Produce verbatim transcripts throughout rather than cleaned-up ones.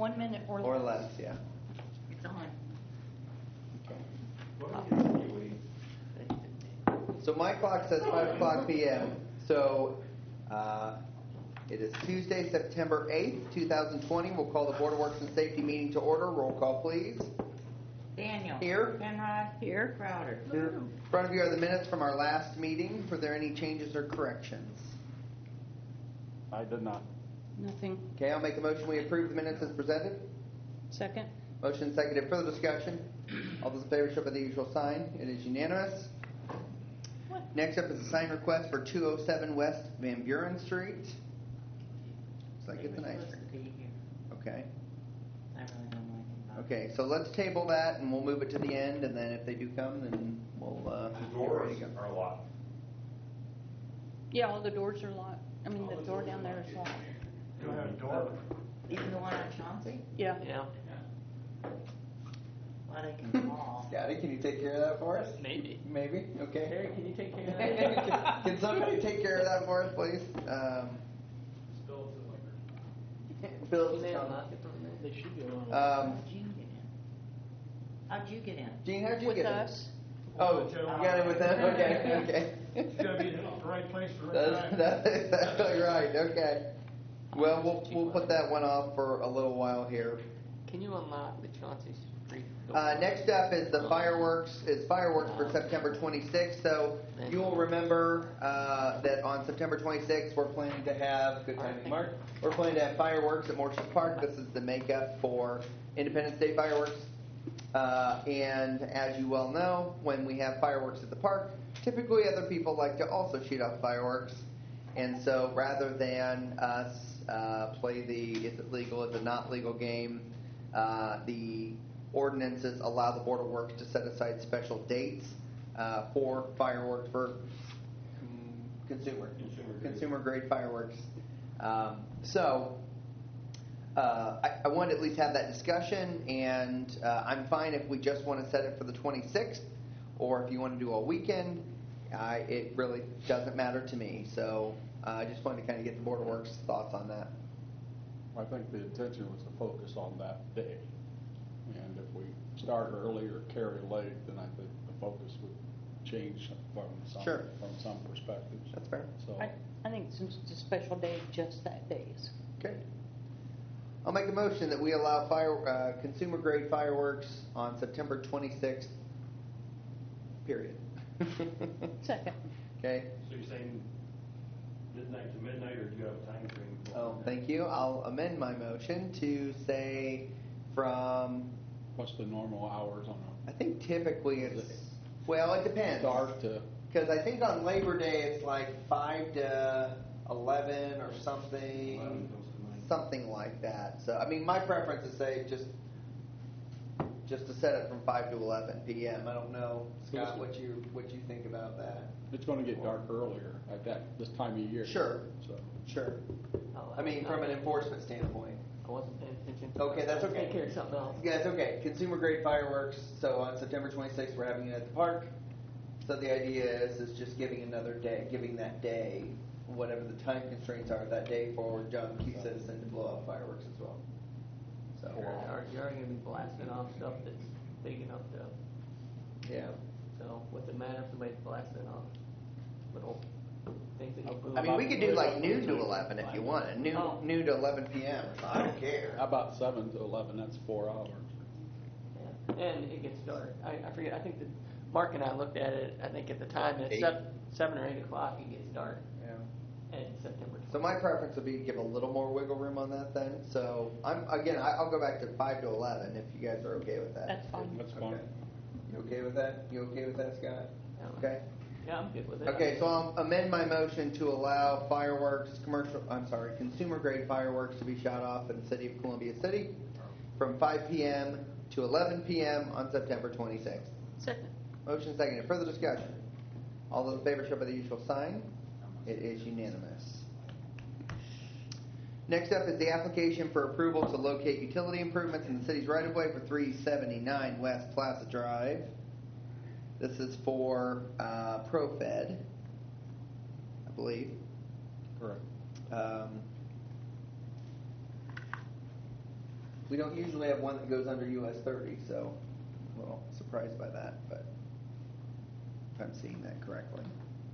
One minute or less. Or less, yeah. It's on. Okay. So my clock says five o'clock p m So uh, it is Tuesday, September eighth, two thousand twenty. We'll call the Board of Works and Safety meeting to order. Roll call, please. Daniel. Here. Penrod. Here. Crowder. Here. In front of you are the minutes from our last meeting. Were there any changes or corrections? I did not. Nothing. Okay, I'll make a motion. We approve the minutes as presented. Second. Motion seconded. Further discussion. All those in favor show by the usual sign. It is unanimous. What? Next up is a sign request for two oh seven West Van Buren Street. Looks like it's an ice cream. Okay. I really don't like it. Okay, so let's table that and we'll move it to the end, and then if they do come, then we'll uh, The get doors ready to go. are locked. Yeah, all the doors are locked. I mean, the door down there is locked. You don't have a door? Even the one on Chauncey? Yeah. Yeah. Well, they can call. Scotty, can you take care of that for us? Maybe. Maybe? Okay. Terry, can you take care of that? can, can somebody take care of that for us, please? Um, Phil's Can they coming. unlock it from there? They should be able to. Um, How'd you get in? How'd you get in? Gene, how'd you With get us. it? Oh, you got it with them? Okay, okay. It's got to be in the right place for the right That's, time. that's exactly right. Okay. Well, we'll we'll put that one off for a little while here. Can you unlock the Chauncey Street door? Uh, next up is the fireworks. Is fireworks for September twenty-sixth. So you will remember uh, that on September twenty-sixth we're planning to have good timing, Mark. We're planning to have fireworks at Morshes Park. This is the makeup for Independence Day fireworks. Uh, and as you well know, when we have fireworks at the park, typically other people like to also shoot off fireworks. And so rather than us uh, play the is it legal, is it not legal game, uh, the ordinances allow the Board of Works to set aside special dates uh, for fireworks, for mm, consumer, Consumer grade. consumer grade fireworks. Um, so uh, I, I wanted to at least have that discussion, and uh, I'm fine if we just want to set it for the twenty-sixth, or if you want to do a weekend. Uh, it really doesn't matter to me. So uh, I just wanted to kind of get the Board of Works thoughts on that. I think the intention was to focus on that day. And if we start early or carry late, then I think the focus would change from some, Sure. from some perspectives. That's fair. So, I, I think it's just a special day, just that days. Okay. I'll make a motion that we allow fire uh, consumer grade fireworks on September twenty-sixth. Period. Second. Okay. So you're saying midnight to midnight, or do you have a time frame? for Oh, that? thank you. I'll amend my motion to say from, what's the normal hours on I think typically it's, well, it a depends. start to? Because I think on Labor Day it's like five to eleven or something, eleven goes to nine. something like that. So, I mean, my preference is say just just to set it from five to eleven p m I don't know, Scott, what you what you think about that. It's going to get dark earlier at that this time of year. Sure. So Sure. Oh, I mean, from an enforcement standpoint. I wasn't paying attention. Okay, that's okay. Take care of something else. Yeah, it's okay. Consumer grade fireworks. So on September twenty-sixth, we're having it at the park. So the idea is is just giving another day, giving that day, whatever the time constraints are that day for John Q. Citizen to blow out fireworks as well. So You're already, you're already going to be blasting off stuff that's big enough to. yeah. So what's it matter if somebody's blasting off little things that you boom? I mean, we could do like noon to eleven if you want. Noon Oh. noon to eleven p m I don't care. how about seven to eleven? That's four hours. Yeah. And it gets dark. I, I forget. I think that Mark and I looked at it. I think at the time at Eight. seven, seven or eight o'clock it gets dark. Yeah. And September. So my preference would be to give a little more wiggle room on that then. So I'm again, I- I'll go back to five to eleven if you guys are okay with that. That's fine. That's fine. Okay. You okay with that? You okay with that, Scott? Yeah. Okay. Yeah, I'm good with it. Okay, so I'll amend my motion to allow fireworks, commercial, I'm sorry, consumer grade fireworks to be shot off in the city of Columbia City from five p m to eleven p m on September twenty-sixth. Second. Motion seconded. Further discussion. All those in favor show by the usual sign. It is unanimous. Next up is the application for approval to locate utility improvements in the city's right-of-way for three seventy-nine West Plaza Drive. This is for uh, ProFed, I believe. Correct. Um, We don't usually have one that goes under U S thirty, so I'm a little surprised by that, but if I'm seeing that correctly.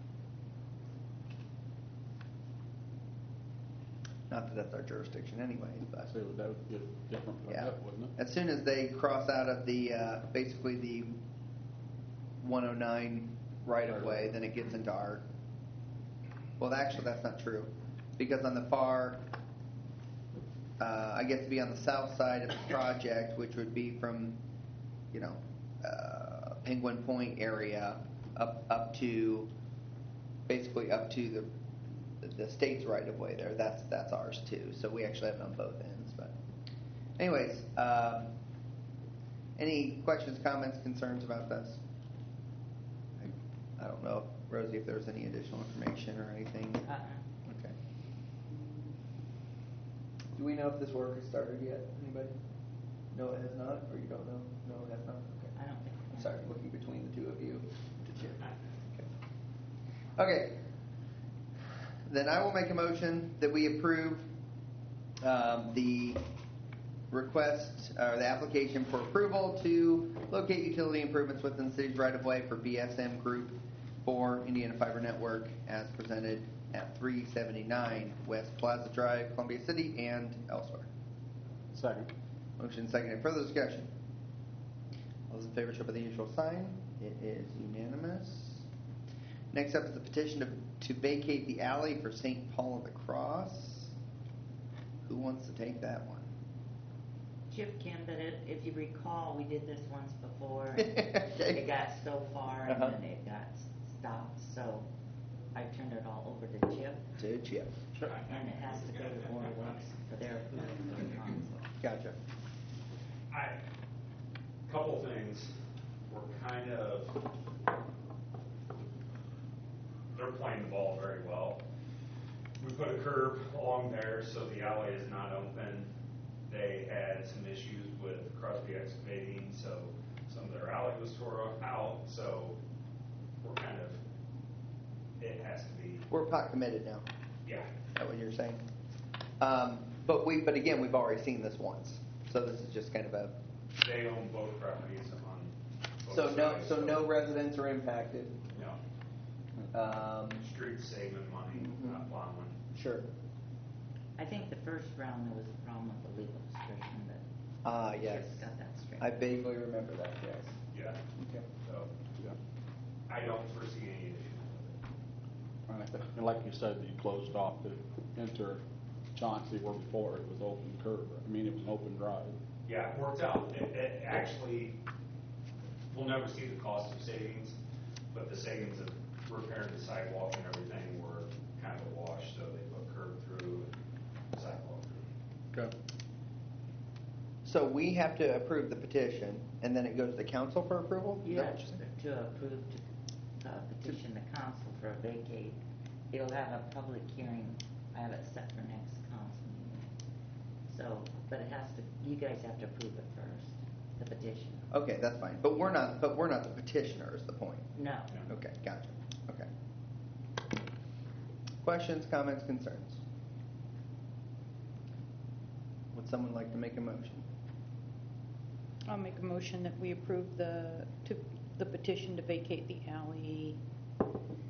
Not that that's our jurisdiction anyways, but. So that would get a different Yeah. permit, wouldn't it? As soon as they cross out of the, uh, basically the one oh nine right of way, then it gets into our, well, actually, that's not true. Because on the far, uh, I get to be on the south side of the project, which would be from, you know, uh, Penguin Point area up, up to, basically up to the, the state's right of way there. That's, that's ours too. So we actually have it on both ends, but. Anyways, um, any questions, comments, concerns about this? I, I don't know, Rosie, if there's any additional information or anything. Uh-uh. Okay. Do we know if this work has started yet? Anybody? No, it has not, or you don't know? No, it has not. Okay. I don't think. I'm sorry, looking between the two of you. Okay. Okay. Then I will make a motion that we approve um, the request, or the application for approval to locate utility improvements within the city's right-of-way for B S M Group for Indiana Fiber Network as presented at three seventy-nine West Plaza Drive, Columbia City, and elsewhere. Second. Motion second. Any further discussion? All those in favor show by the usual sign. It is unanimous. Next up is the petition to, to vacate the alley for Saint Paul of the Cross. Who wants to take that one? Chip can, but it, if you recall, we did this once before. and Okay. It got so far and Uh-huh. then it got stopped, so I turned it all over to Chip. To Chip. Sure. And it has to go to Board of Works for their approval for the council. Gotcha. I, couple things, we're kind of, they're playing the ball very well. We put a curb along there so the alley is not open. They had some issues with Crosby Excavating, so some of their alley was tore out, so we're kind of, it has to be, We're pot committed now. yeah. Is that what you're saying? Um, but we, but again, we've already seen this once, so this is just kind of a. They own both properties on both So no, sides, so no residents are impacted. No. Um, Street saving money, Mhm. not plowing. sure. I think the first round there was a problem with the legal description, but Ah, yes. Chip's got that straight. I vaguely remember that. Yes. Yeah. Okay. So Yeah. I don't foresee any issues with it. And I think, and like you said, you closed off to enter Chauncey where before it was open curb. I mean, it was an open drive. Yeah, it worked out. It, it actually, we'll never see the cost of savings, but the savings of repairing the sidewalk and everything were kind of a wash. So they put curb through and sidewalk through. Okay. So we have to approve the petition, and then it goes to council for approval? Is You that have what you're saying? to approve to uh, petition the council for a vacate. It'll have a public hearing. I have it set for next council meeting. So, but it has to, you guys have to approve it first, the petition. Okay, that's fine. But we're not, but we're not the petitioner is the point. No. Okay, gotcha. Okay. Questions, comments, concerns? Would someone like to make a motion? I'll make a motion that we approve the, to, the petition to vacate the alley. uh,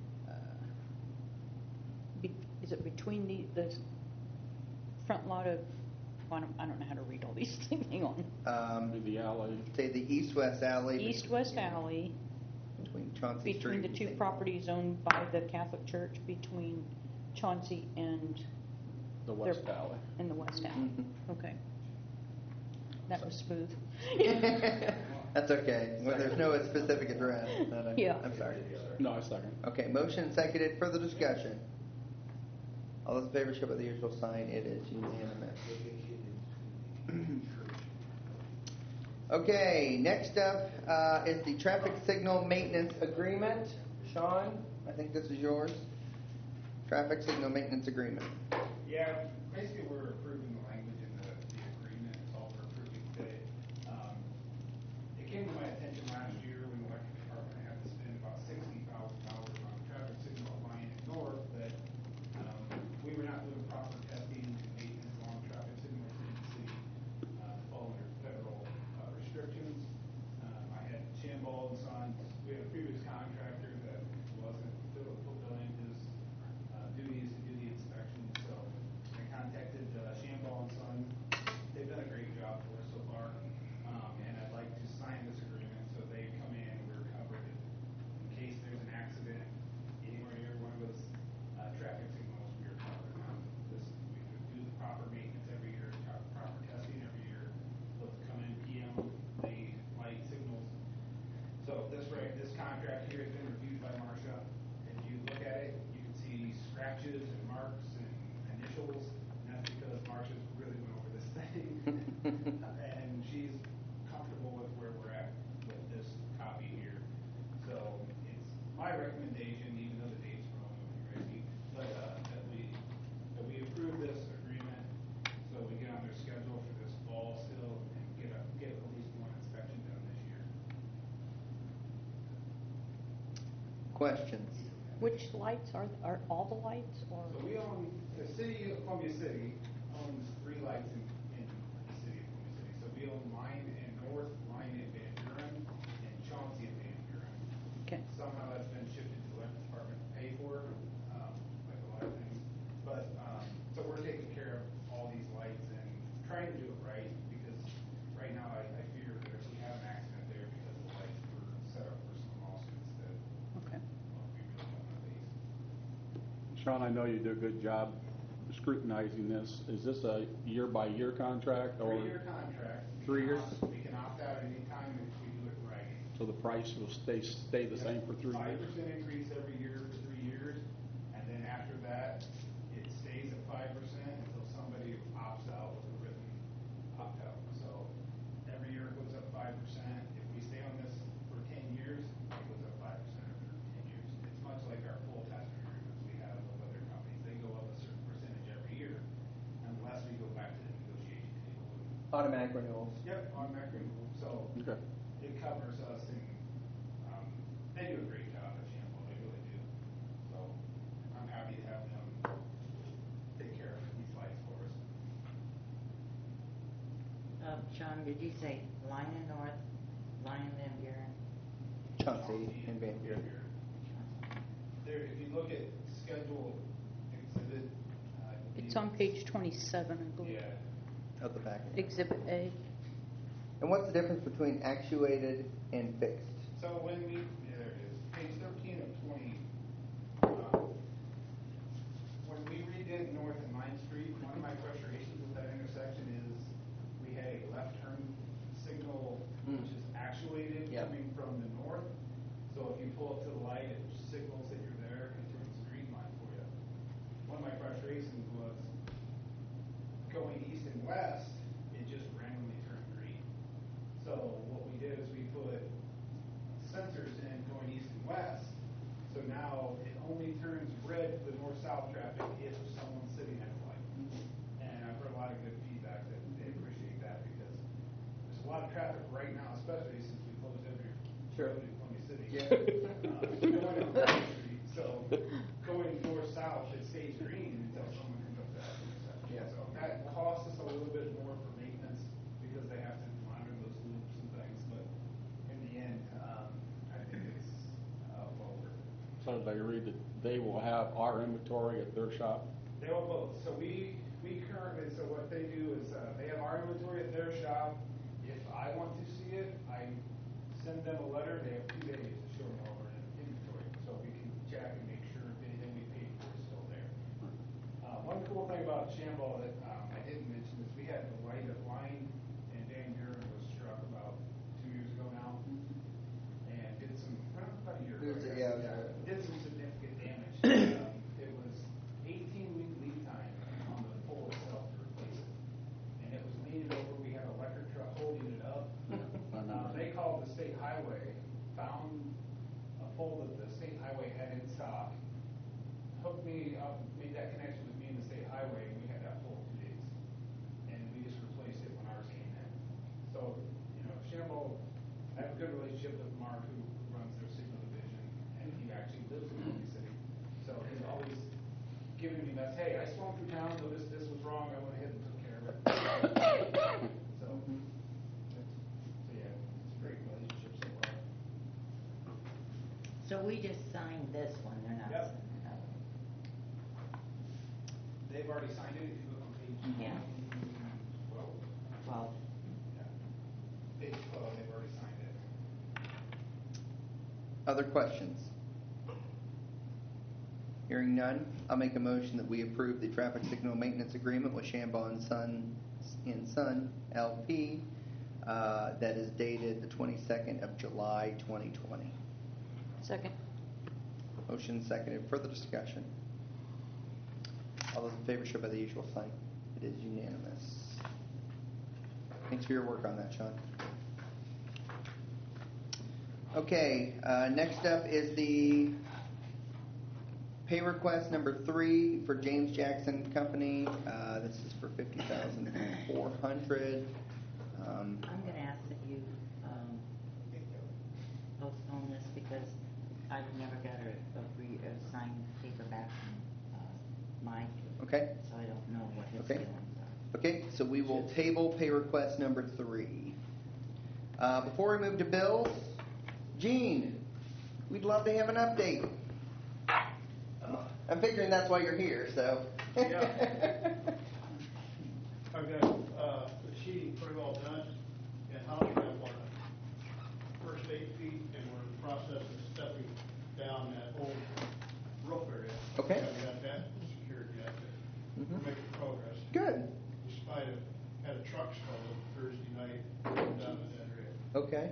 be- Is it between the, the front lot of, I don't, I don't know how to read all these things, hang on. Um, The alley. say the east-west alley. East-west alley, Between Chauncey Street. between the and two Saint- properties owned by the Catholic Church, between Chauncey and. The their- west alley. And the west alley, Mhm. okay. That was smooth. That's okay. When there's no specific address. not a- Yeah. I'm sorry. No, I second. Okay, motion seconded. Further discussion. All those in favor show by the usual sign. It is unanimous. Okay, next up uh, is the traffic signal maintenance agreement. Sean, I think this is yours. Traffic signal maintenance agreement. Yeah, basically we're approving the language in the, the agreement, it's all we're approving today. Um, it came to my attention last year when the electric department had to spend about sixty thousand dollars on traffic signal at Lion and North, that, um, we were not doing proper testing and maintenance along traffic signals in the city. Uh, the Questions? Which lights are, are all the lights or? So we own, the city of Columbia City owns three lights in, in the city of Columbia City. So we own Line and North, Line and Van Buren, and Chauncey and Van Buren. Okay. Somehow that's been shifted to the electric department to pay for, um, like a lot of things. But, um, so we're taking care of all these lights and trying to do it right, because right now I, I fear that if we have an accident there because the lights were set up for some lawsuits that, Okay. well, we really don't want to face. Sean, I know you do a good job scrutinizing this. Is this a year-by-year contract or? Three-year contract. We Three can years? opt- We can opt out anytime if we do it right. So the price will stay, stay the same for three Five years? percent increase every year for three years, and then after that, it stays at five percent until somebody opts out with a written opt-out. So every year it goes up five percent. If we stay on this for ten years, it goes up five percent every ten years. It's much like our full attachment agreements we have with other companies. They go up a certain percentage every year unless we go back to the negotiation table. Automatic renewals. Yep, automatic renewal. So Okay. it covers us, and um, they do a great job at Shamble, they really do. So I'm happy to have them take care of these lights for us. Uh, Sean, did you say Line and North, Line and Van Buren? Chauncey and Van Buren. There, if you look at schedule exhibit. uh, I It's believe on page twenty-seven, I believe. Yeah, Of the package. Exhibit A. And what's the difference between actuated and fixed? so when we, yeah, there it is, page thirteen of twenty. um, When we redid North and Ninth Street, one of my frustrations with that intersection is we had a left turn signal Mm. which is actuated Yeah. coming from the north. So if you pull up to the light, it signals that you're there and turns the green line for you. One of my frustrations was going east and west, it just randomly turned green. So what we did is we put sensors in going east and west, so now it only turns red for the north-south traffic if someone's sitting at the light. And I've heard a lot of good feedback that they appreciate that, because there's a lot of traffic right now, especially since we closed every Sure. road in Columbia City. Yeah. Uh, going on Main Street, so going north-south, it stays green until someone comes up that intersection. Yeah. So that costs us a little bit more for maintenance, because they have to monitor those loops and things, but in the end, um, I think it's, uh, well worth it. So they read that they will have our inventory at their shop? They will both. So we, we currently, so what they do is, uh, they have our inventory at their shop. If I want to see it, I send them a letter. They have two days to show me over an inventory, so we can check and make sure if anything we paid for is still there. Uh, one cool thing about Shamble that, um, I didn't mention is we had the light at Line and Van Buren was struck about two years ago now, and did some, well, about a year ago. It was- I guess. yeah, it was, uh, Did some significant damage. Um, It was eighteen week lead time on the pole itself to replace it. And it was leaning over, we had an electric truck holding it up. Uh, They called the state highway, found a pole that the state highway had in stock, hooked me up, made that connection with me and the state highway, and we had that pole in two days. And we just replaced it when ours came in. So, you know, Shamble, I have a good relationship with Mark, who runs their signal division, and he actually lives in Columbia City. So he's always giving me that, hey, I swung through town, noticed this was wrong, I went ahead and took care of it. So, so yeah, it's a great relationship so far. So we just signed this one, they're not Yep. signing that one. They've already signed it, if you look on page Yeah. twelve. Well, Yeah. Page twelve, they've already signed it. Other questions? Hearing none, I'll make a motion that we approve the traffic signal maintenance agreement with Shambaugh and Son, and Son L P, uh, that is dated the twenty-second of July, twenty twenty. Second. Motion seconded. Further discussion? All those in favor show by the usual sign. It is unanimous. Thanks for your work on that, Sean. Okay, uh, next up is the pay request number three for James Jackson Company. Uh, this is for fifty thousand four hundred. Um, I'm gonna ask that you, um, postpone this because I've never got a, a, re, a signed paper back from, uh, Mike, Okay. so I don't know what his Okay. feelings are. Okay, so we will table pay request number three. Uh, before we move to bills, Gene, we'd love to have an update. I'm figuring that's why you're here, so. Yeah. I've got, uh, the sheeting pretty well done, and house ramp on the first eight feet, and we're in the process of stepping down that old roof area. Okay. Haven't got that secured yet, but Mhm. we're making progress. Good. Despite of, had a truck stalled Thursday night, down in that area. Okay.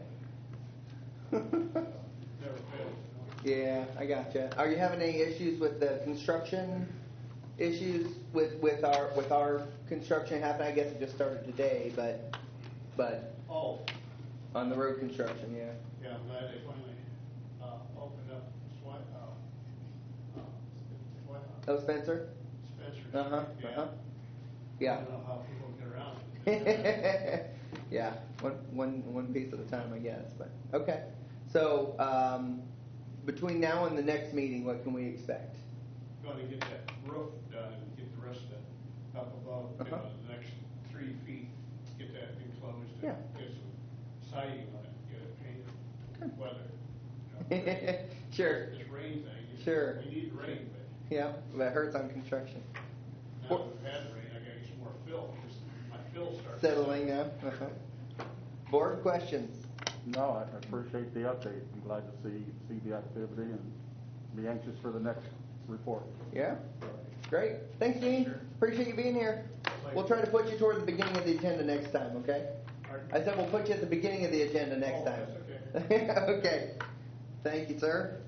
Never fails. Yeah, I gotcha. Are you having any issues with the construction issues with, with our with our construction happening? I guess it just started today, but but Oh, on the road construction, yeah. yeah, I'm glad they finally, uh, opened up Swi, uh, uh, Swi, uh, Oh, Spencer. Spencer's. Uh huh. Yeah. Uh huh. I Yeah. don't know how people get around it. Yeah. One one one piece at a time, I guess. But okay. So um, between now and the next meeting, what can we expect? Going to get that roof done and get the rest of it up above, you Uh-huh. know, the next three feet, get that enclosed. and Yeah. Get some siding on it, get it painted, Good. weather. you know. Sure. This rain thing. you- Sure. We need rain, but Yeah, that hurts on construction. now that we've had rain, I gotta get some more fill, because my fill starts. Settling now. Uh-huh. Board questions. No, I appreciate the update. I'm glad to see, see the activity and be anxious for the next report. Yeah? Great. Thanks, Gene. Appreciate you being here. We'll try to put you toward the beginning of the agenda next time, okay? I said we'll put you at the beginning of the agenda next Oh, time. that's okay. Okay. Thank you, sir.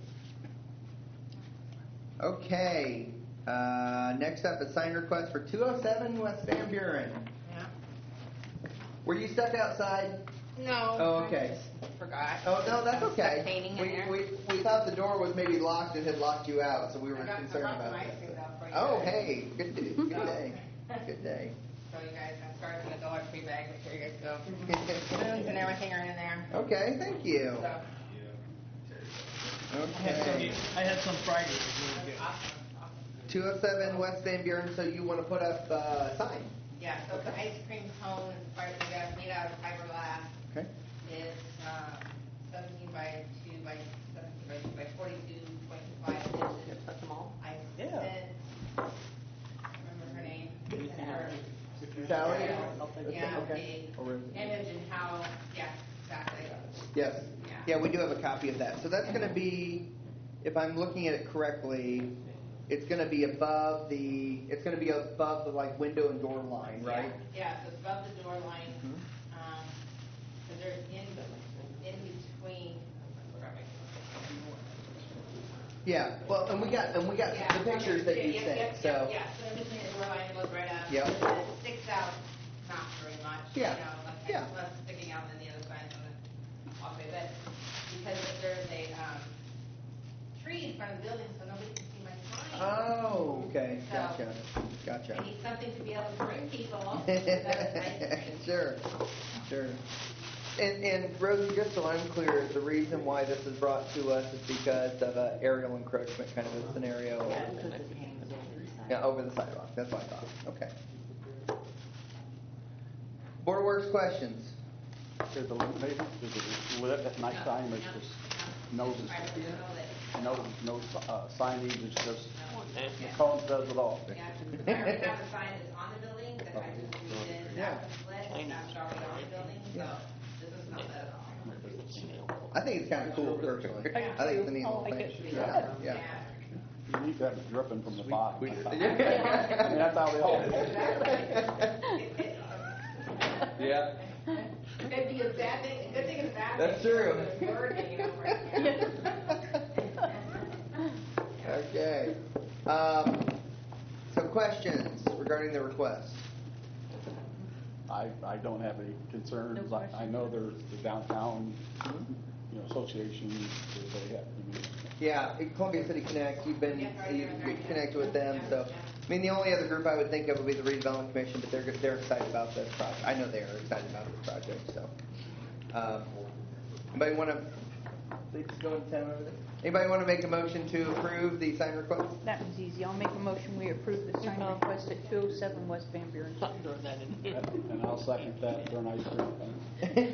Okay. Uh, next up, a sign request for two oh seven West Van Buren. Yeah. Were you stuck outside? No. Oh, okay. I just forgot. Oh, no, that's I was okay. stuck painting in We, there. we, we thought the door was maybe locked and had locked you out, so we were I got- I concerned brought about some ice that. cream out for you Oh, guys. hey, good day, good day, good day. So you guys, I started in the Dollar Tree bag, make sure you guys go. Spoons and everything are in there. Okay, thank you. So, Okay. I had some Friday, it was really good. awesome, awesome. two oh seven West Van Buren, so you want to put up uh, a sign? Yeah, so the ice cream cone is part of the, made out of fiberglass. Okay. It's, uh, seventeen by two by seventeen by two by forty-two point five inches. That's them all? I Yeah. sent, I remember her name. Sent her- Sally? Yeah, Okay. the Or is- image and how, yeah, exactly. Yes. Yeah. Yeah, we do have a copy of that. So that's going to be, if I'm looking at it correctly, it's going to be above the, it's going to be above the like window and door line, right? Yeah, yeah, so it's above the door line, Mhm. um, cause there's in, in between, I forgot my- Yeah. Well, and we got and we got Yeah, the pictures that you yeah, sent. yeah, So Yeah, so in between the door line, it goes right up. Yep. And It sticks out, not very much, you Yeah, know, like, yeah. less sticking out than the other side on the walkway, but because there's a, um, tree in front of the building, so nobody can see my sign. Oh, okay. So- Gotcha. I Gotcha. need something to be able to bring people to the ice cream. Sure. Sure. And, and Rosie, just so I'm clear, the reason why this is brought to us is because of a aerial encroachment kind of a scenario. Yeah, because it hangs over the side. Yeah, over the sidewalk. That's what I thought. Okay. Board of Works questions. Is it illuminated? Is it lit at nighttime? It's just no, no, no uh, signage, it's just, the cone says it all. Yeah, I already have a sign that's on the building that I just redid, Yeah. that was lit, and that's already on the building, so this is not lit at all. I think it's kind of cool, personally. I think it's a neat little thing. Yeah, yeah. You need to have it dripping from the bottom. We- I thought. I mean, that's how they all do it. Yeah. It'd be a bad thing, a good thing and a bad thing. That's true. There's a bird hanging over it. Okay. Um, some questions regarding the request. I, I don't have any concerns. I, I know there's the downtown, you know, association, they have, I mean, Yeah, in Columbia City Connect, you've been, Yeah, right you here, right you here. connected with them, so. I mean, the only other group I would think of would be the redevelopment commission, but they're, they're excited about this project. I know they are excited about this project, so. Um, Anybody want to They just go into town over there. Anybody want to make a motion to approve the sign request? That one's easy. I'll make a motion, we approve the sign request at two oh seven West Van Buren. Throw that in there. And I'll second that for an ice cream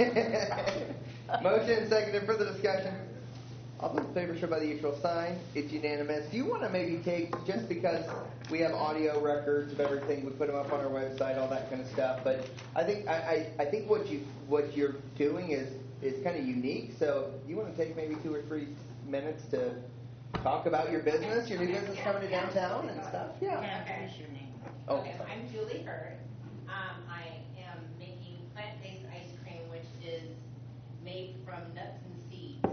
thing. Motion and seconded. Further discussion? All those in favor show by the usual sign. It's unanimous. Do you want to maybe take, just because we have audio records of everything, we put them up on our website, all that kind of stuff, but I think I, I, I think what you what you're doing is is kind of unique. So you want to take maybe two or three minutes to talk about your business, your new business coming to downtown and stuff? Yeah. Yeah, Okay. what is your name? Oh. Okay, I'm Julie Hurd. Um, I am making plant-based ice cream, which is made from nuts and seeds.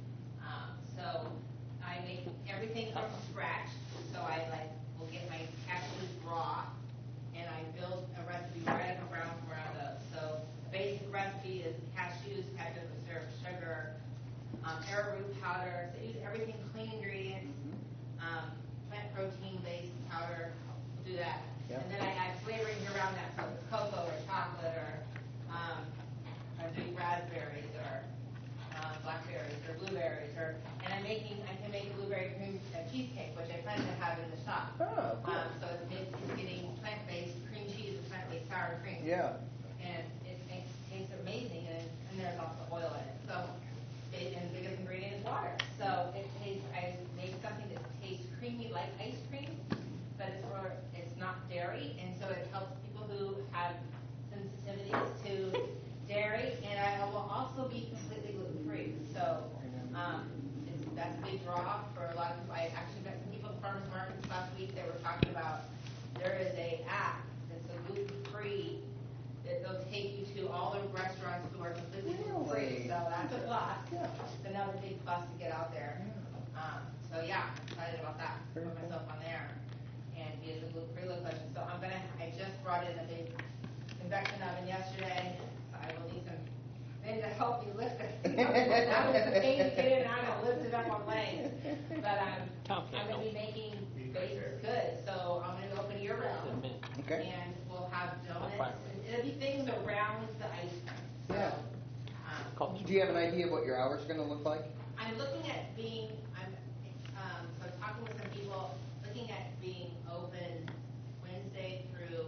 Um, so I make everything from scratch. So I like will get my cashews raw, and I build a recipe right up around around those. So the basic recipe is cashews, cashew syrup, sugar, um, arrowroot powder. So I use everything clean ingredients. Um, plant protein-based powder. We'll do that. Yeah. And then I add flavoring around that, so it's cocoa or chocolate or um, or maybe raspberries or um, blackberries or blueberries or. And I'm making, I can make a blueberry cream uh, cheesecake, which I plan to have in the shop. Oh, cool. Um, so it's, it's getting plant-based cream cheese with plant-based sour cream. Yeah. And it makes tastes amazing, and, and there's also oil in it. So, it, and the biggest ingredient is water. So it tastes. I made something that tastes creamy like ice cream, but it's more. It's not dairy, and so it helps people who have sensitivities to dairy. And I will also be completely gluten free. So um, it's, that's a big draw for a lot of people. I actually met some people at farmers markets last week. They were talking about there is a app that's a gluten free. They'll take you to all the restaurants who are completely gluten free. Really? So that's a plus. Yeah. It's another big plus to get out there. Um, so yeah, I'm excited about that. Very Put cool. myself on there and be a gluten free location. So I'm gonna. I just brought in a big convection oven yesterday. So I will need some men to help me lift it. That was the pain to get in and out and lift it up on legs. But um, Tom I'm can't gonna be help. making baked goods. So I'm gonna open year round. Okay. And we'll have donuts. fire. And it'll be things around the ice cream. So, Yeah. um, Call Do you have an idea of what your hours are going to look like? I'm looking at being, I'm, um, so talking with some people, looking at being open Wednesday through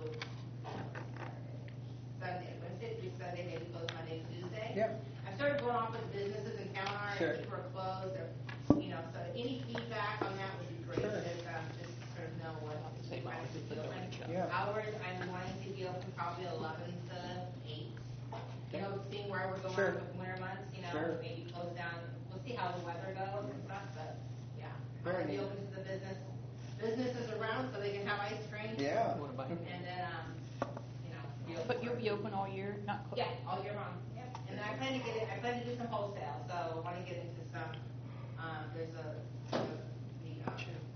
Sunday. Wednesday through Sunday, maybe close Monday, Tuesday. Yeah. I've started going off with businesses in town are, Sure. and people are closed, or, you know, so any feedback on that would be great. Sure. Just, um, just sort of know what, Same what hours to as the feel donut like. shop. Yeah. Hours, I'm wanting to be open probably eleven to eight. You know, seeing where we're going Sure. with winter months, you know, Sure. maybe close down. We'll see how the weather goes and stuff, but yeah. I'm Very gonna be neat. open to the business, businesses around so they can have ice cream. Yeah. What about- And then, um, you know, be open. But you'll for- be open all year, not closed? Yeah, all year round, yeah. And I plan to get it, I plan to do some wholesale, so I wanna get into some, um, there's a, the, the, uh,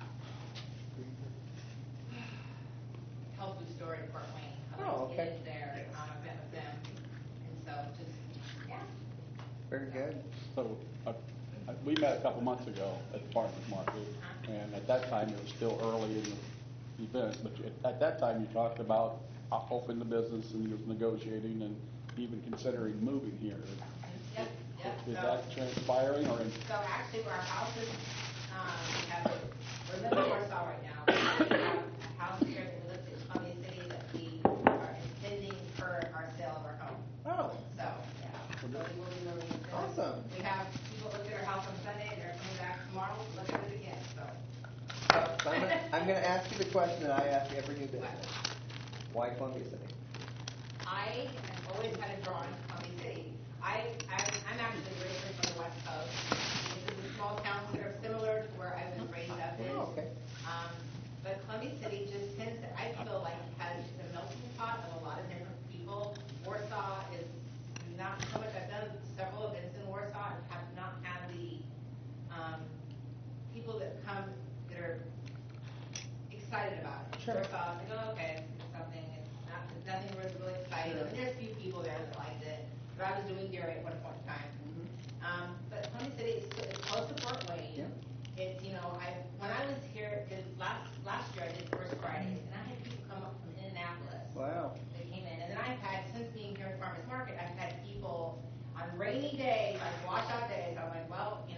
health food store in Fort Wayne. I'd like Oh, to get okay. into there, um, I've met with them, and so just, yeah. Very good. So, uh, uh, we met a couple months ago at the farmer's market, and at that time, it was still early in the event, but you- at that time, you talked about uh, opening the business, and you was negotiating and even considering moving here. Yep, yep. Is So- that transpiring, or in? So actually, our house is, um, we have, we're living in Warsaw right now. We have a house here that we live in Columbia City that we are intending for our sale of our home. Oh. So, yeah, so we will be moving. into it. Awesome. We have people look at our house on Sunday, and they're coming back tomorrow to look at it again, so. So I'm gonna, I'm gonna ask you the question that I ask every new business. Why Columbia City? I have always had a drawing to Columbia City. I, I, I'm actually originally from the West Coast. This is a small town sort of similar to where I was raised up in. Oh, okay. Um, but Columbia City just tends to, I feel like it has the melting pot of a lot of different people. Warsaw is not so much, I've done several events in Warsaw and have not had the, um, people that come that are excited about it. Sure. Warsaw, I go, okay, it's something, it's not, nothing was really exciting. Sure. I mean, there's a few people there that liked it, but I was doing dairy at one point in time. Um, but Columbia City is it's close to Fort Wayne. Yeah. It's, you know, I, when I was here, it, last, last year I did First Fridays, and I had people come up from Indianapolis. Wow. They came in, and then I've had, since being here at Farmers Market, I've had people on rainy days, like washout days, I'm like, well, you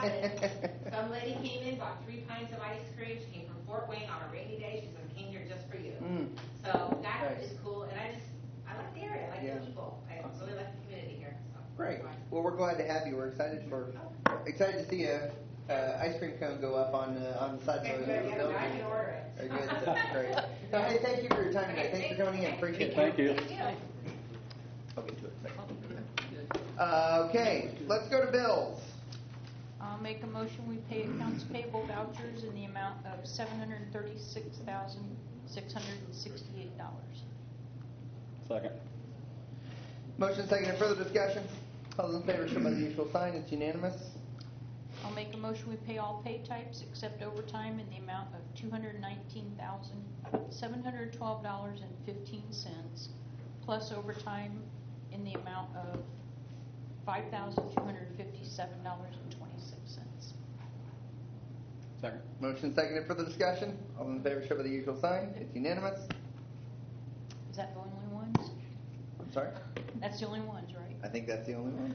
happened. Some lady came in, bought three pints of ice cream, she came from Fort Wayne on a rainy day, she said, I came here just for you. Mm. So that Nice. is cool, and I just, I like the area, I like Yeah. the people, I really like the community here, so. Great. it's fun. Well, we're glad to have you. We're excited for, excited to see a, uh, ice cream cone go up on, uh, on the side of Okay, the good, yeah, building. I can order it. Very good. That's great. No, hey, thank you for your time tonight. Thanks for coming in. Appreciate it. Thank you. Thank you. I'll get to it in a second. Uh, okay, let's go to bills. I'll make a motion, we pay accounts payable vouchers in the amount of seven hundred thirty-six thousand, six hundred sixty-eight dollars. Second. Motion second and further discussion. All those in favor show by the usual sign. It's unanimous. I'll make a motion, we pay all pay types except overtime in the amount of two hundred nineteen thousand, seven hundred twelve dollars and fifteen cents, plus overtime in the amount of five thousand, two hundred fifty-seven dollars and twenty-six cents. Second. Motion second and further discussion. All those in favor show by the usual sign. It's unanimous. Is that the only ones? I'm sorry? That's the only ones, right? I think that's the only one.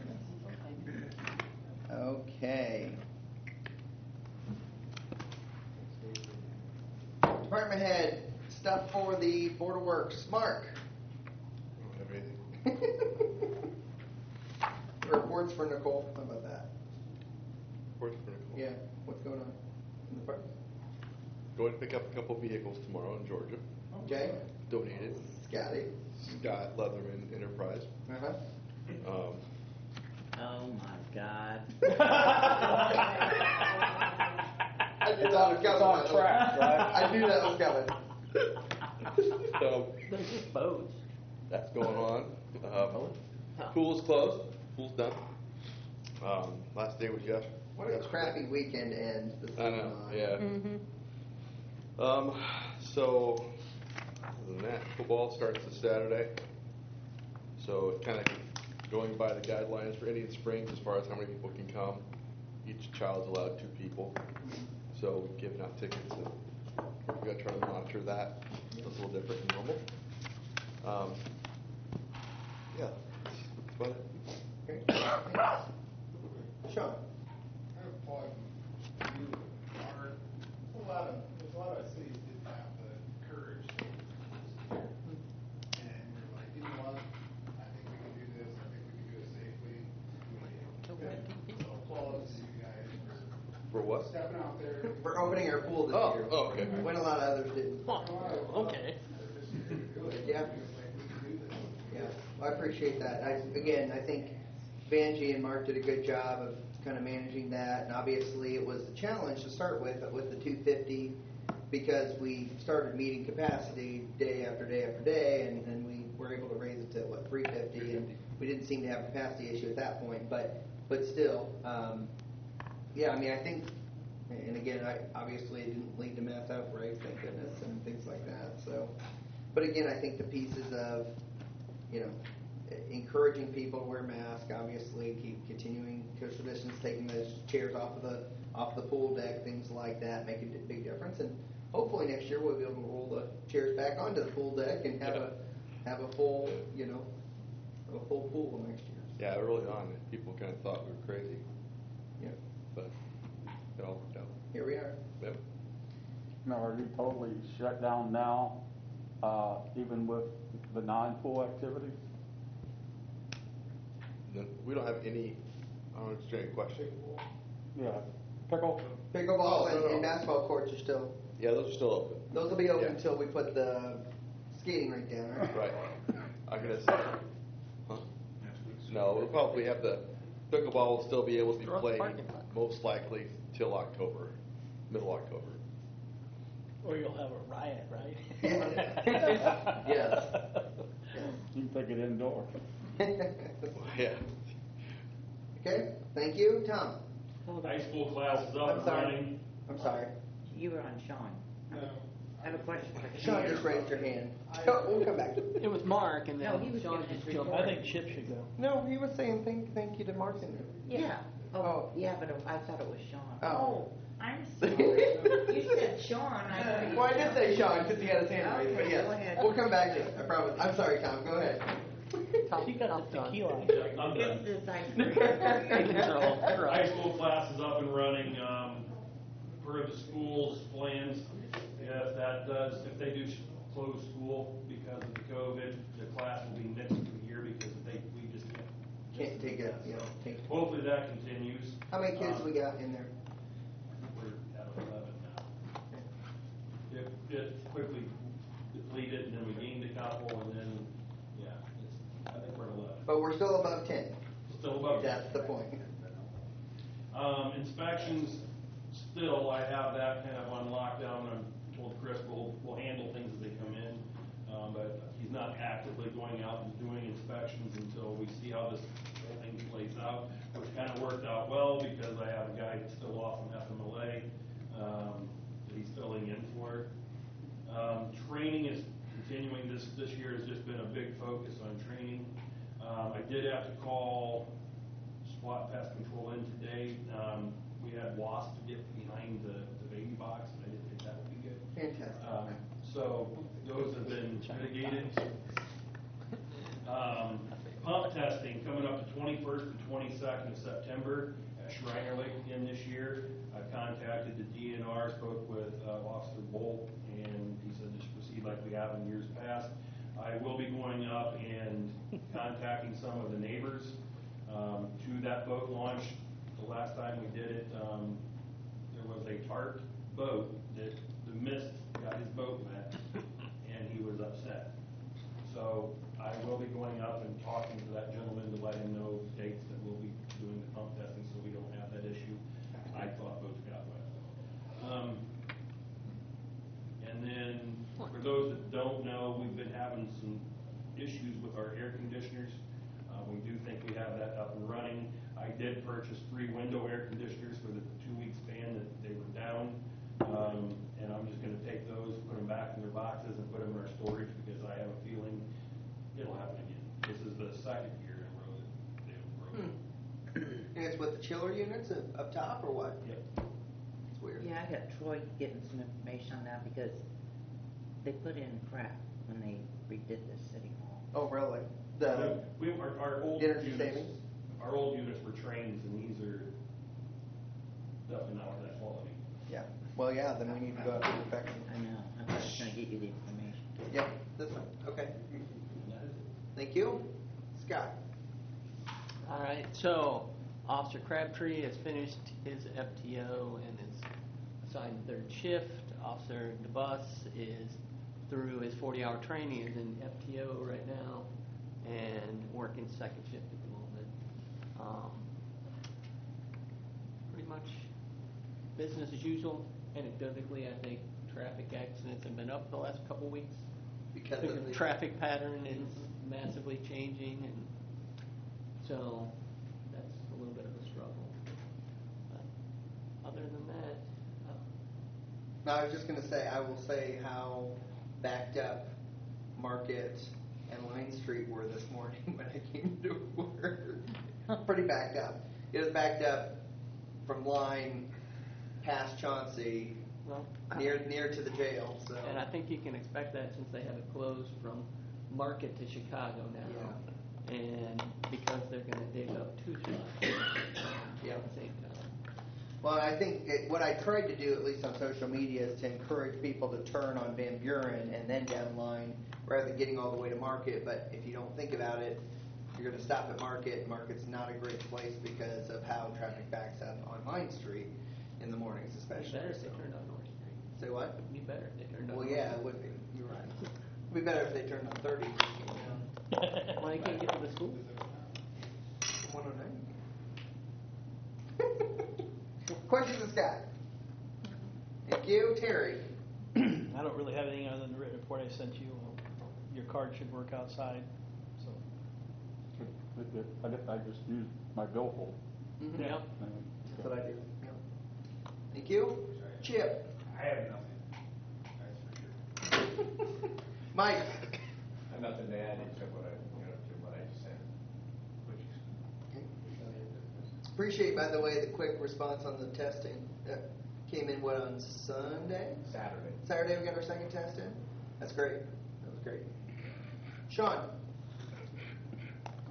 Okay. Department head, stuff for the Board of Works. Mark. I don't have anything. Reports for Nicole. How about that? Reports for Nicole. Yeah. What's going on in the department? Going to pick up a couple vehicles tomorrow in Georgia. Okay. Donated. Scotty. Scott Leatherman Enterprise. Uh-huh. Um, Oh, my God. I knew that was coming. on track, right? I knew that was coming. so They're just boats. that's going on. Um, pool is closed. Pool's done. Um, last day was yesterday. What a crappy weekend end. This I know. is on. Yeah. Mm-hmm. Um, so, other than that, football starts this Saturday. So, it's kind of going by the guidelines for Indian Springs as far as how many people can come. Each child's allowed two people. So, we've given out tickets, and we've got to try to monitor that. It's a little different than normal. Um, yeah, that's about it. Okay. Sean. I have a plug. You are, there's a lot of, there's a lot of cities didn't have the courage to do this this year. And we're like, you know what, I think we can do this, I think we can do it safely. We- So applause to you guys For for what? stepping out there. For opening our pool this Oh, year. oh, okay. When a lot of others didn't. Okay. This year to do it. Yeah. It's like, we can do this. Yeah, I appreciate that. I, again, I think Vanjie and Mark did a good job of kind of managing that, and obviously it was a challenge to start with, with the two fifty, because we started meeting capacity day after day after day, and then we were able to raise it to, what, three fifty, and we didn't seem to have a capacity issue at that point, but, but still, um, yeah, I mean, I think, and again, I, obviously it didn't lead to mass outbreaks, thank goodness, and things like that, so, but again, I think the pieces of, you know, encouraging people to wear masks, obviously, keep continuing social distance, taking those chairs off of the off the pool deck, things like that, make a d- big difference. And hopefully next year we'll be able to roll the chairs back onto the pool deck and have a have a full, you know, a full pool next year. Yeah, early on, people kind of thought we were crazy, Yeah, but it all worked out. here we are. Yep. Now, are you totally shut down now, uh, even with the non-pool activities? No, we don't have any, I don't understand your question. Yeah. Pickle? Pickleball Oh, and, no, no. and basketball courts are still. Yeah, those are still open. Those will be open Yeah. until we put the skating rink down, right? Right. I'm gonna say, huh? No, we'll probably have the, pickleball will still be able to be Throw it in the played parking lot. most likely till October, middle October. Or you'll have a riot, right? Yes. You can take it indoor. Yeah. Okay, thank you, Tom. High school class is I'm up and sorry. running. I'm sorry. You were on Sean. No. I have a question for Sean Sean. just raised your hand. Oh, we'll come back. It was Mark, and then No, he was Sean giving just his jumped. report. I think Chip should go. No, he was saying thank, thank you to Mark and Yeah. Oh, Oh. yeah, but I thought it was Sean. Oh. I'm sorry. You said Sean. I thought you Well, I did said say Sean because he had his hand raised, but Okay, yes, go ahead. we'll come back to it. I promise. I'm sorry, Tom. Go ahead. Tom- She got Tom the done. tequila. Yeah, I'm done. This is ice cream. So, High school class is up and running, um, per the school's plans. If that does, if they do sh- close school because of the COVID, the class will be next year because they, we just can't. Can't take it, you know, take. Hopefully that continues. How many kids Um, we got in there? We're at eleven now. It, it quickly depleted, and then we gained a couple, and then, yeah, it's, I think we're at eleven. But we're still above ten. Still above. That's the point. Um, inspections, still, I have that kind of on lockdown. I told Chris we'll, we'll handle things as they come in. Um, but he's not actively going out and doing inspections until we see how this whole thing plays out, which kind of worked out well because I have a guy that's still off from F M L A, um, that he's filling in for. Um, training is continuing. This, this year has just been a big focus on training. Um, I did have to call SWAT pest control in today. Um, we had wasps get behind the, the baby box, and I didn't think that would be good. Fantastic. Um, so those have been mitigated. Um, pump testing coming up the twenty-first and twenty-second of September at Shriner Lake again this year. I contacted the D N R, spoke with uh, Officer Bolt, and he said just proceed like we have in years past. I will be going up and contacting some of the neighbors um, to that boat launch. The last time we did it, um, there was a tarp boat that the mist got his boat wet, and he was upset. So I will be going up and talking to that gentleman to let him know dates that we'll be doing the pump testing so we don't have that issue. I thought boats got wet. Um, and then, for those that don't know, we've been having some issues with our air conditioners. Uh, we do think we have that up and running. I did purchase three window air conditioners for the two-week span that they were down. Um, and I'm just gonna take those, put them back in their boxes and put them in our storage because I have a feeling it'll happen again. This is the second year in a row that they've broken. Hmm. And it's with the chiller units up, up top or what? Yep. It's weird. Yeah, I got Troy getting some information on that because they put in crap when they redid the city hall. Oh, really? The We, our, our old energy units, savings? our old units were trains and these are definitely not that quality. Yeah. Well, yeah. Then we need to go out and inspect them. I know, I was just gonna get you the information. Yeah. That's fine. Okay. Thank you, Scott. all right, so Officer Crabtree has finished his F T O and is assigned third shift. Officer DeBus is through his forty-hour training, is in F T O right now and working second shift at the moment. Um, pretty much business as usual. Anecdotally, I think traffic accidents have been up the last couple weeks. Because The of the traffic pattern is massively changing, and so that's a little bit of a struggle. But other than that, uh, No, I was just going to say, I will say how backed up Market and Line Street were this morning when I came to work. Pretty backed up. It was backed up from Line past Chauncey, well, near near to the jail. So. and I think you can expect that since they have it closed from Market to Chicago now, and because they're going to dig up two Chicago Yeah. at the same time. Well, I think it, what I tried to do, at least on social media, is to encourage people to turn on Van Buren and then down Line, rather than getting all the way to Market. But if you don't think about it, you're going to stop at Market. Market's not a great place because of how traffic backs up on Line Street in the mornings, It'd especially. be better if they so. turned on North Street. Say what? It'd be better if they turned on Well, North yeah, Street. it would be. You're right. It'd be better if they turned on thirty. Well, you can't get to the school. one oh nine. Questions of Scott? Thank you, Terry. I don't really have anything other than the written report I sent you. Your card should work outside, so. It- it- I guess I just used my billfold. Mm-hmm. Yeah. and, That's what I do. Yeah. Thank you, Chip. I have nothing, that's for sure. Mike. I have nothing to add except what I, you know, to what I just said, which is. Appreciate, by the way, the quick response on the testing. That came in, what, on Sunday? Saturday. Saturday we got our second test in? That's great. That was great. Sean.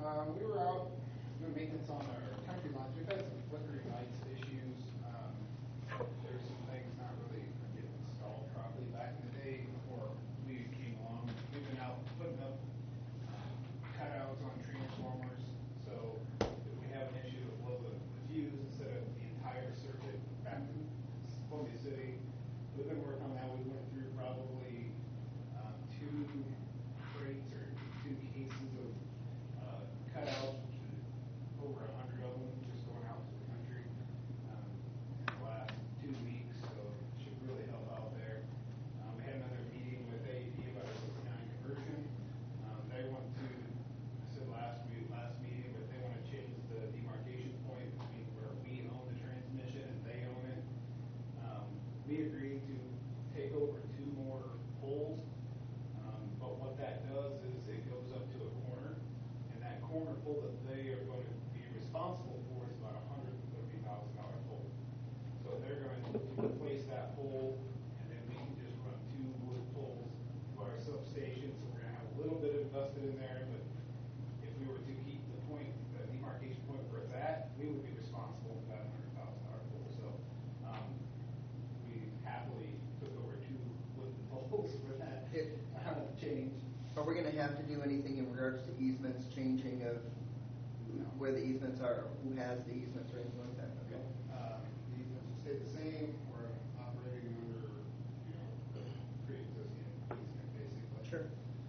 Um, we were out doing maintenance on our country lines. We've had some flickering lights issues. Um, there's some things not really getting installed properly. Back in the day before we came along, we've been out putting up um, cutouts on transformers. So if we have an issue to blow the, the fuse instead of the entire circuit back to Columbia City, we've been working on that. We went through probably um, two crates or two cases of uh, cutouts, over a hundred of them just going out to the country um, in the last two weeks, so it should really help out there. Um, we had another meeting with A E P about a sixty-nine conversion. Um, they want to, I said last week, last meeting, but they want to change the demarcation point between where we own the transmission and they own it. Um, we agreed to take over two more poles, um, but what that does is it goes up to a corner, and that corner pole that they are going to be responsible for is about a hundred and thirty thousand dollar pole. So they're going to replace that pole, and then we can just run two wood poles for our substation. So we're going to have a little bit invested in there, but if we were to keep the point, the demarcation point where it's at, we would be responsible for that hundred thousand dollar pole. So um, we happily took over two wooden poles for that It- uh, change. Are we gonna have to do anything in regards to easements, changing of where the easements are, who has the easements or anything like that? Okay. Um, the easements will stay the same. We're operating under, you know, the pre-existing easement, basically. Sure.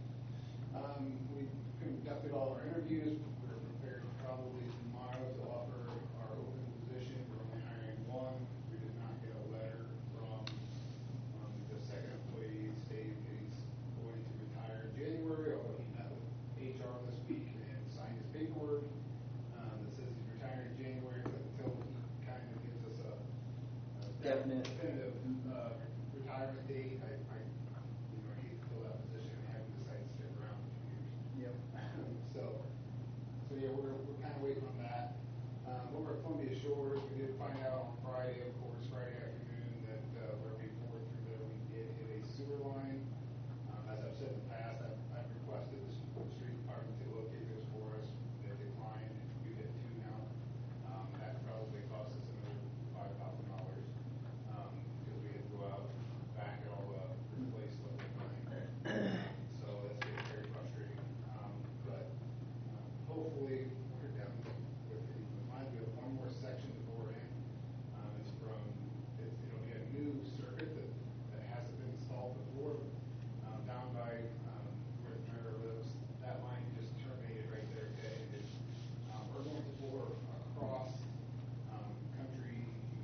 Um, we conducted all our interviews. We're prepared probably tomorrow to offer our open position. We're only hiring one. We did not get a letter from um, the second employee stating that he's going to retire in January, although he met with H R this week and signed his paperwork um, that says he's retiring in January, but until he kind of gives us a, a Definite. definitive uh, retirement date, I, I, you know, I hate to fill that position and have him decide to stick around for two years. Yep. So, so yeah, we're, we're kind of waiting on that. Um, over at Columbia Shores, we did find out on Friday, of course, Friday afternoon, that uh, where we poured through there, we did hit a sewer line. Um, as I've said in the past, I've, I've requested the street department to locate those for us. They declined. We hit two now. Um, that probably cost us another five thousand dollars um, because we had to go out, back it all up, replace the whole thing. So that's getting very frustrating. Um, but um, hopefully we're done with the line. We have one more section to bore in. Um, it's from, it's, it'll be a new circuit that, that hasn't been installed before. Um, down by um, where the mayor lives, that line just terminated right there, okay? And it's, um, we're going to bore across um, country,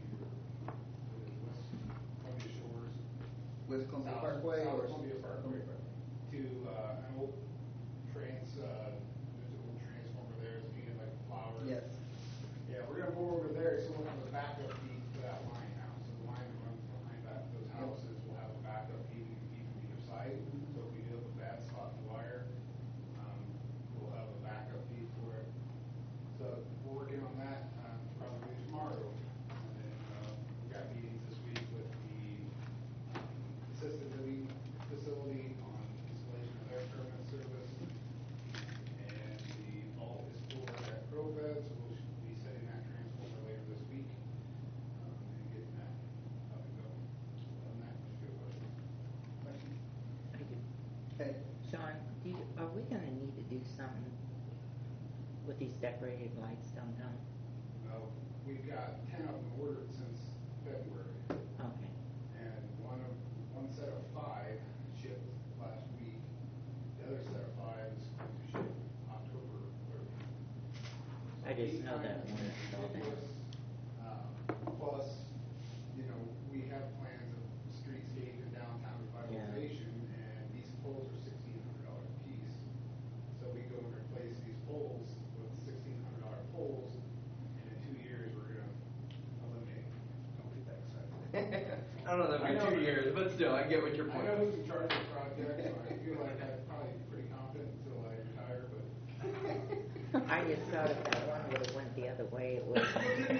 what is it, West Columbia Shores, With Columbia South- Parkway South or? Columbia Parkway, to uh, an old trans, uh, there's an old transformer there, it's painted like flowers. Yes. Yeah, we're gonna bore over there, so we'll have a backup feed for that line now. So the line that runs behind that, those houses will have a backup feed we can feed from either side. So if we do have a bad spot in the wire, um, we'll have a backup feed for it. So we're working on that, um, probably tomorrow. And then, uh, we've got meetings this week with the, um, assisted living facility on installation of their permanent service. And the vault is for at ProFed, so we'll be setting that transformer later this week, um, and getting that up and going. On that, if you have questions. Questions? I do. Okay. Sean, do you, are we gonna need to do something with these decorated lights downtown? Uh, we've got ten of them ordered since February, Okay. and one of, one set of five shipped last week. The other set of five is going to ship October thirtieth. I just know that one is all day. Um, plus, you know, we have plans of streetscape and downtown revitalization, and these poles are sixteen hundred dollars a piece. So we go and replace these poles with sixteen hundred dollar poles, and in two years, we're gonna eliminate, don't get that excited. I don't know that I for know. two years, but still, I get what your I point know is. who's in charge of the project, so I feel like I'm probably pretty confident until I retire, but I just thought if that one would've went the other way, it would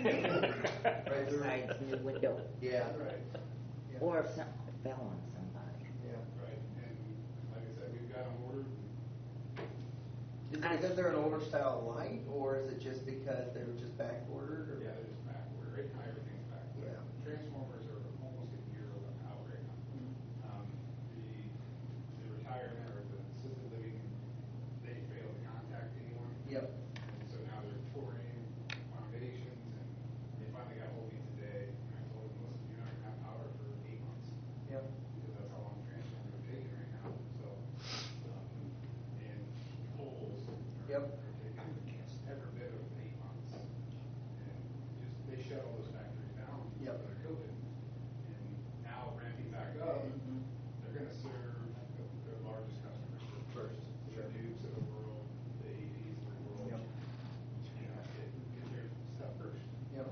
Right through. besides new window. Yeah. right. Or if something fell on somebody. Yeah. Right, and like I said, we've got them ordered. Is it because they're an older style light, or is it just because they were just back ordered? Or? Yeah, it's back order, right now everything's back order. Yeah. Transformers are almost a year out right now. Um, the, the retirement or the assisted living, they fail to contact anyone. Yep. And so now they're pouring foundations, and they finally got hold of me today, and I told them, listen, you're not gonna have power for eight months. Yep. Because that's how long transformers are taking right now, so, um, and poles are, Yep. are taking every bit of eight months. And just, they shut all those factories down Yep. because of COVID. And now ramping back up, Mhm. they're gonna serve the, their largest customers first. So the Dukes of the world, the A Ps of the world. Yep. You know, get, get their stuff first. Yep.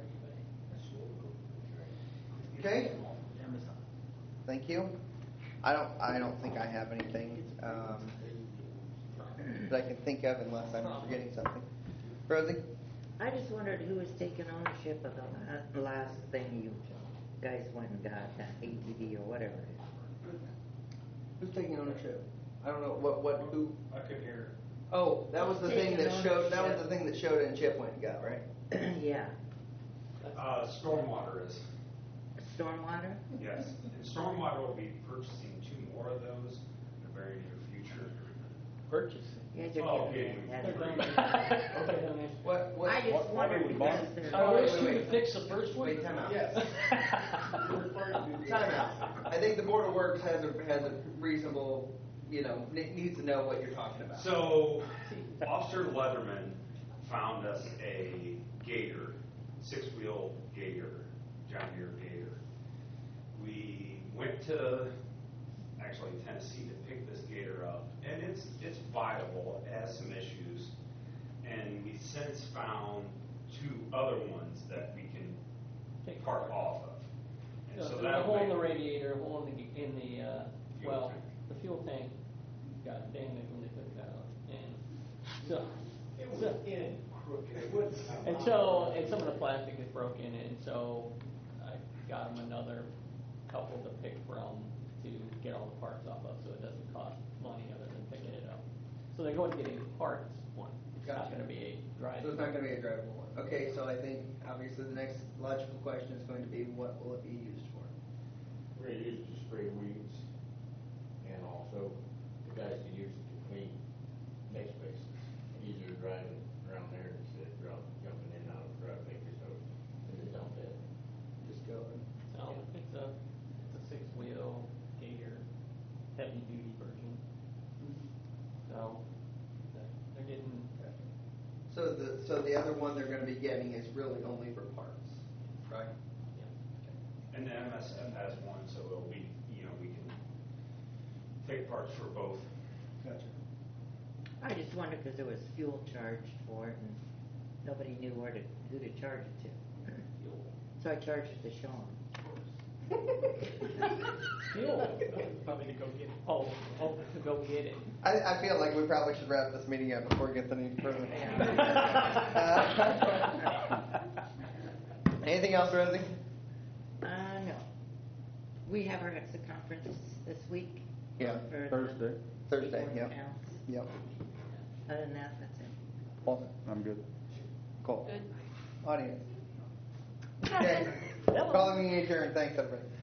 Okay. Thank you. I don't. I don't think I have anything um, that I can think of unless I'm forgetting something. Rosie. I just wondered who was taking ownership of the la- last thing you guys went and got, that A T V or whatever it is. Who's taking ownership? I don't know what. What? Who? I could hear. Oh, that was the thing Taking that showed. That was ownership. the thing that showed and Chip went and got, right? Yeah. Uh, stormwater is, Stormwater? yes. And stormwater will be purchasing two more of those in the very near future. Purchasing. You guys are Oh, getting getting- ahead of They're me. going- What? What? I just what- what wondered are we because buying? they're. Oh, Are wait, those wait, two wait. to fix the first one? Wait, time out. Yes. We're required to do Time out. I think the Board of Works has a has a reasonable, you know, ne- needs to know what you're talking about. So, Officer Leatherman found us a Gator, six-wheel Gator, John Deere Gator. We went to, actually Tennessee to pick this Gator up, and it's it's viable. It has some issues, and we since found two other ones that we can Take park off of. And So so there's a that'll hole in make- the radiator, a hole in the, in the, uh, Fuel well, tank. the fuel tank got damaged when they took it out. And so, It so- was in crooked, it was. and so, and some of the plastic is broken, and so I got them another couple to pick from to get all the parts off of, so it doesn't cost money other than picking it up. So they're going to get a parts one. It's not Gotcha. gonna be a drive. So it's not going to be a drivable one. Okay, so I think obviously the next logical question is going to be what will it be used for? We're gonna use it to spray weeds, and also the guys can use it to clean catch basins. Easier driving around there instead of drop- jumping in and out of traffic, so it's on that. Just go. and- So it's a, it's a six-wheel Gator, heavy-duty version. So they're- they're getting, So the so the other one they're going to be getting is really only for parts, right? And the M S F has one, so it'll be, you know, we can take parts for both. Gotcha. I just wondered because there was fuel charged for it and nobody knew where to, who to charge it to. So I charged it to Sean. fuel. Probably to go get it. Oh, oh, to go get it. I, I feel like we probably should wrap this meeting up before it gets any further. Uh, anything else, Rosie? Uh, no. We have our exit conference this week. Yeah, for the Thursday. Thursday, people in yep. town. Yep. Other than that, that's it. Paul? I'm good. Cool. Good. Audience. Okay. Calling me adjourned. Thanks, everybody.